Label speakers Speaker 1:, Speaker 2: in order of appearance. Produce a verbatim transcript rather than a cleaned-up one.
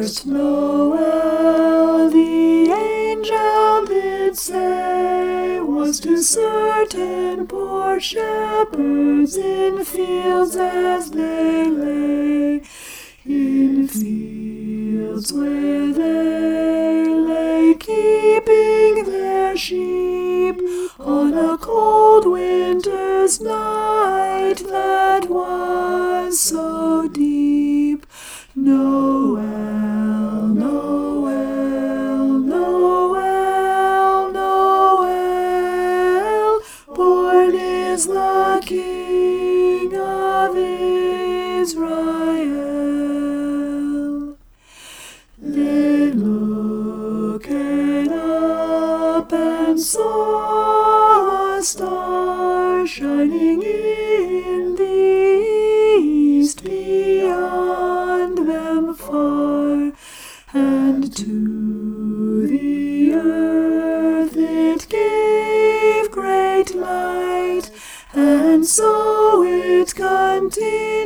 Speaker 1: first Noel, the angel did say, was to certain poor shepherds in fields as they lay, in fields where they lay keeping their sheep on a cold winter's night that was so deep. Noel, Noel, Noel, Noel, born is the King of Israel. They looked up and saw a star shining in the east beyond them far, and to the earth it gave great light, and so it continued